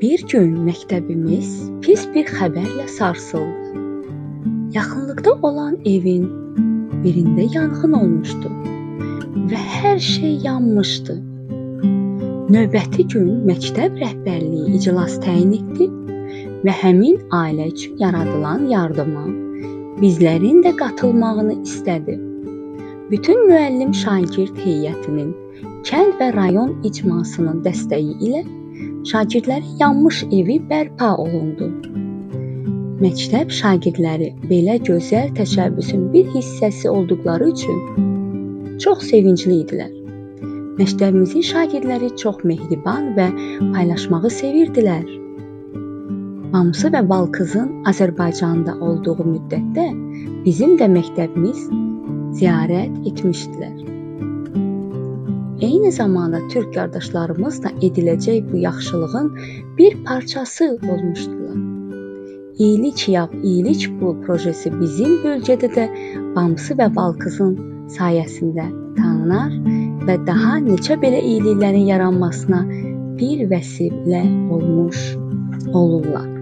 Bir gün məktəbimiz pis bir xəbərlə sarsıldı. Yaxınlıqda olan evin birində yanğın olmuşdu və hər şey yanmışdı. Növbəti gün məktəb rəhbərliyi iclas təyin etdi və həmin ailə üçün yaradılan yardıma bizlərin də qatılmağını istədi. Bütün müəllim şagird heyətinin, kənd və rayon icmasının dəstəyi ilə şagirdlərin yanmış evi bərpa olundu. Məktəb şagirdləri belə gözəl təşəbbüsün bir hissəsi olduqları üçün çox sevincli idilər. Məktəbimizin şagirdləri çox mehriban və paylaşmağı sevirdilər. Bamsı və Balqızın Azərbaycanda olduğu müddətdə bizim də məktəbimiz ziyarət etmişdilər. Eyni zamanda türk qardaşlarımız da ediləcək bu yaxşılığın bir parçası olmuşdular. İyilik yap, iyilik bul projesi bizim bölgədə də Bamsı və Balqızın sayəsində tanınar və daha neçə belə iyiliklərin yaranmasına bir vəsilə olmuş olurlar.